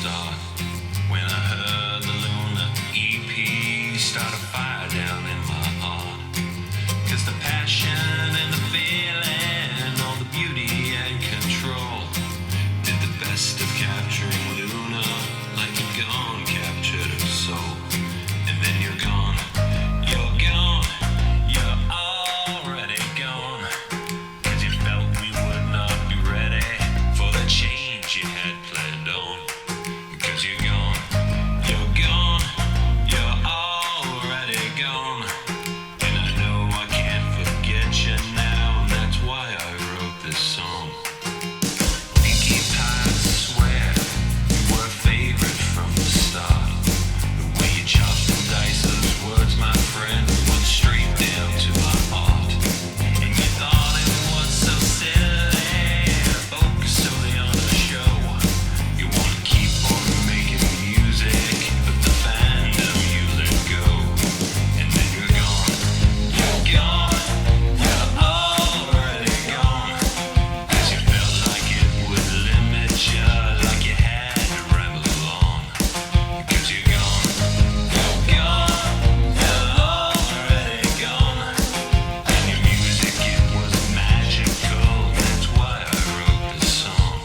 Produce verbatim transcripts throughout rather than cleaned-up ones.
start. When I heard the Luna E P, start a fire down in my heart. Cause the passion and the feeling, all the beauty and control, did the best of capturing Luna, like a gone captured her soul. And then you're gone, you're gone, you're already gone. Cause you felt we would not be ready for the change you had planned on. Cause you're gone, you're gone, you're already gone. And I know I can't forget you now, and that's why I wrote this song. Pinkie Pie, I swear, you were a favorite from the start. The way you chopped and diced those words, my friend, went straight down to my heart. And you thought it was so silly, focus solely on the show. You wanna keep on making music, but the fandom you let go. And then you're gone, you're gone, you're already gone. Cause you felt like it would limit you, like you had to ramble on. Cause you're gone, you're gone, you're already gone. And your music, it was magical, that's why I wrote this song.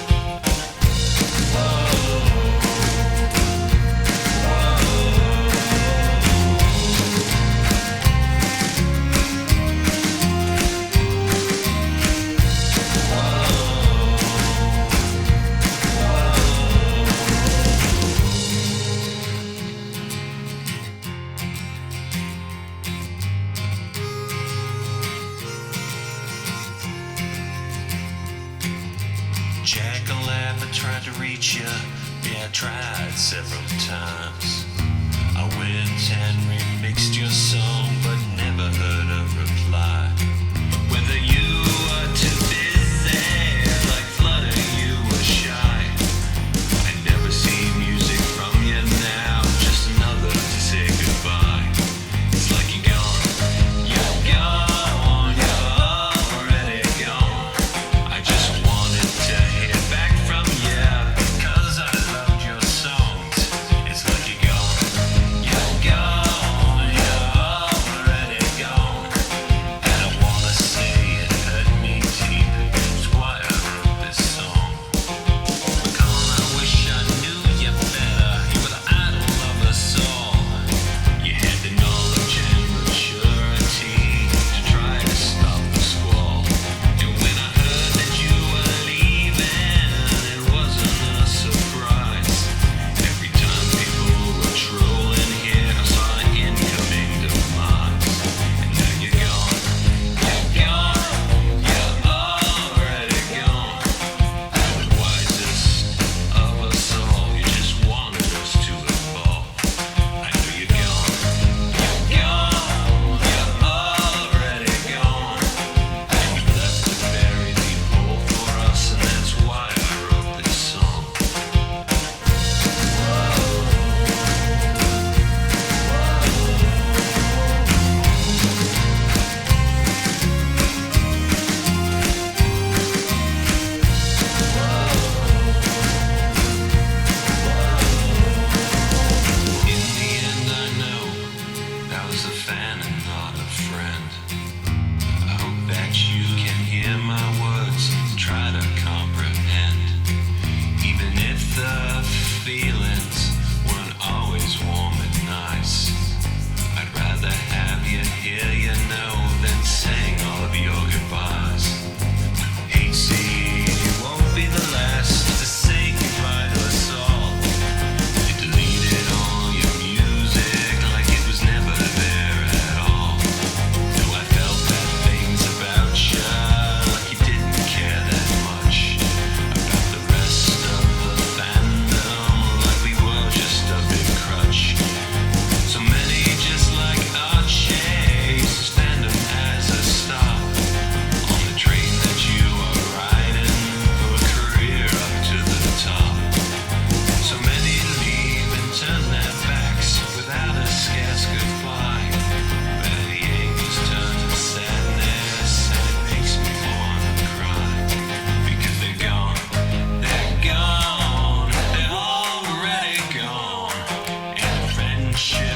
Jack-o'-lantern, I tried to reach you. Yeah, I tried several times. I went and remixed your song, but never heard a reply. Whether you were too busy, like Flutter, you were shy. I never see music from you now, just another to say goodbye. It's like you're gone, you're gone, you're already gone. I just wanted to hear back from you, because I loved your songs. It's like you're gone, you're gone, you're already gone. And I shit.